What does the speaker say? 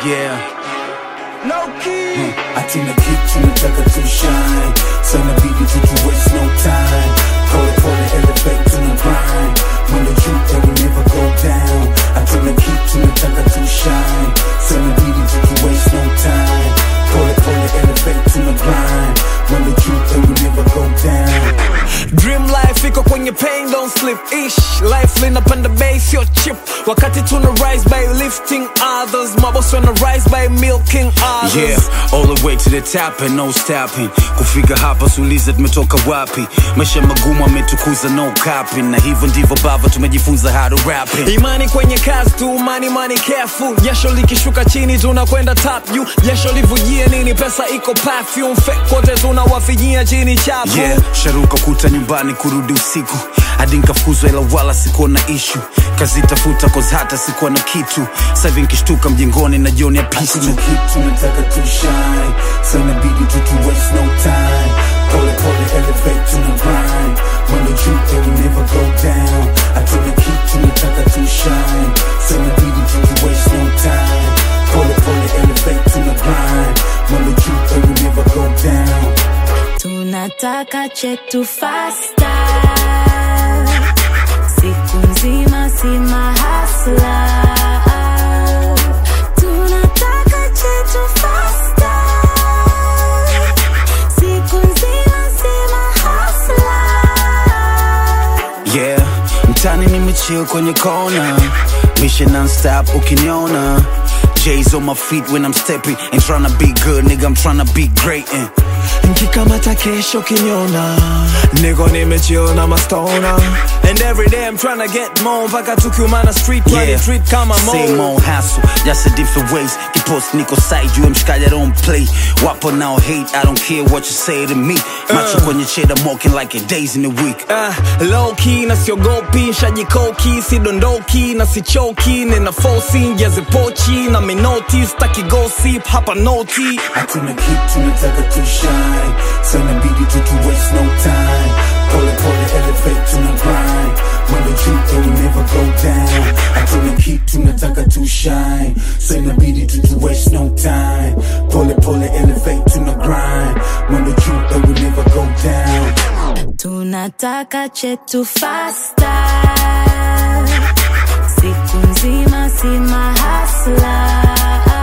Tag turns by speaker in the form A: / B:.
A: Yeah.
B: No key.
C: Atina kitu nataka to shine. Sana bidi to waste no time. Call it elevate to the grind. When the truth that will never go down. Atina kitu nataka to shine. Sana bidi to waste no time. Call it elevate to the grind. When the truth that will never go down.
B: Dream life iko kwenye pain, don't slip ish. Life linapanda base, your chip. Wakati tuna rise by lifting others. Maboss wanna rise by milking others.
A: Yeah, all the way to the top and no stopping. Kufika hapa suliza tumetoka wapi. Maisha magumu ametukuza no copying. Na hivyo ndivyo baba tumejifunza how to rap it.
B: Imani kwenye kazi tu, money careful. Jasho likishuka chini tunakwenda top juu. Jasho livujie nini, pesa iko perfume. Fake kote tunawafijia chini chapu.
A: Yeah, sharuka kuta nyumbani kurudi usiku. Hadi nikafukuzwa ila wala sikuwa na issue. Kazi tafuta cause hata sikuwa na kitu. Sasa hivi nikishtuka mjengoni na jioni ya peace tu.
C: Kitu nataka to shine. Sana bidi to waste no time. Call it elevate to the grind. When the truth that will never go down. Atina kitu nataka to shine. Sana bidi to waste no time. Call it elevate to the grind. When the truth that will never go down.
D: Tunataka chetu faster. Siku nzima sima hasla. Tunataka chetu faster. Siku nzima sima hasla.
A: Yeah, mtani nimechill kwenye corner. Mission non-stop ukiniona. J's on my feet when I'm stepping. Ain't tryna be good, nigga, I'm tryna be great.
B: Nkikamata kesho kinyona. Nigga nimechill na mastona. And every day I'm tryna get more. Mpaka tukiumana street, yeah. Treat kama mo.
A: Same old hassle, just a different ways. Kipost niko side, you mshikaji I don't play. Wapo now hate, I don't care what you say to me. Macho kwenye cheddar walking like a days in the week.
B: Low key na siogopi, shajikoki, sidondoki na sichoki. Nina force njaze pochi na minoti, staki gossip, hapa noti.
C: Atina kitu nataka to shine. Sana bidi to waste no time. Call it elevate to the grind. When the truth that will never go down. Atina kitu nataka to shine. Sana bidi to waste no time. Call it elevate to the grind. When the truth that will never go down.
D: Tunataka chetu faster. Siku nzima sima hasla.